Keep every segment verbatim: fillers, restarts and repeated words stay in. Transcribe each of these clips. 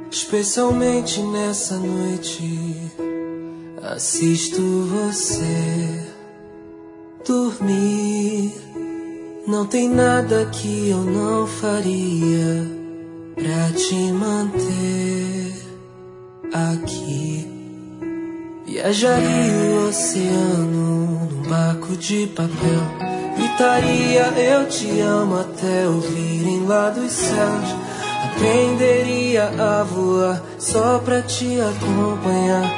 Especialmente nessa noite, assisto você dormir. Não tem nada que eu não faria pra te manter aqui. Viajaria o oceano num barco de papel, gritaria eu te amo até ouvirem lá dos céus. Aprenderia a voar só pra te acompanhar.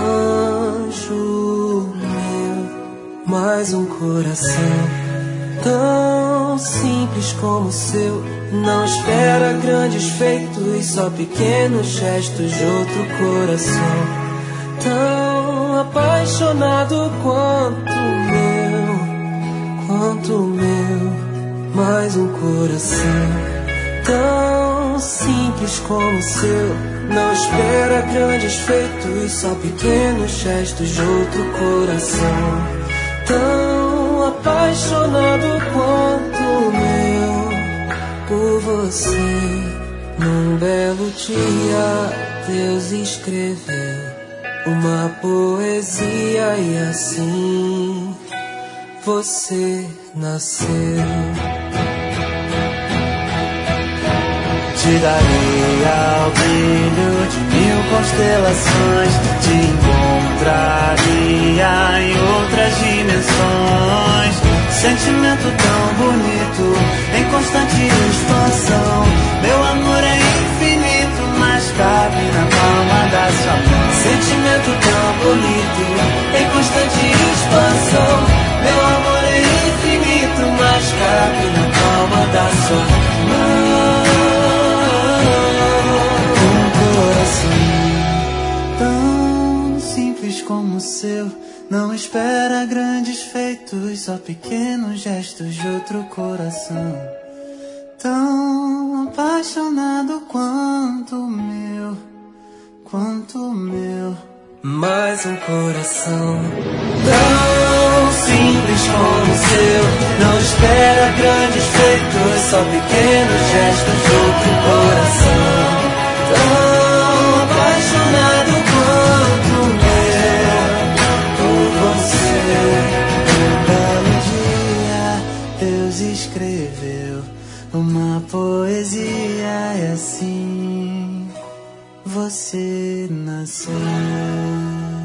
Anjo meu, mais um coração tão simples como o seu. Não espera grandes feitos, só pequenos gestos de outro coração. Tão apaixonado quanto o meu, quanto o meu, mais um coração tão simples como o seu. Não espera grandes feitos, só pequenos gestos de outro coração. Tão apaixonado quanto o meu por você. Num belo dia Deus escreveu uma poesia e assim você nasceu. Te darei ao brilho de mil constelações, te encontraria em outras dimensões. Sentimento tão bonito, em constante expansão. Meu amor é infinito, mas cabe na palma da sua mão. Sentimento tão bonito, em constante expansão. Meu amor é infinito, mas cabe na palma da sua mão. Tão simples como o seu, não espera grandes feitos, só pequenos gestos de outro coração. Tão apaixonado quanto o meu, quanto o meu, mais um coração tão simples como o seu. Não espera grandes feitos, só pequenos gestos de outro coração. Tão apaixonado quanto o meu por você. Um belo dia Deus escreveu uma poesia e assim você nasceu.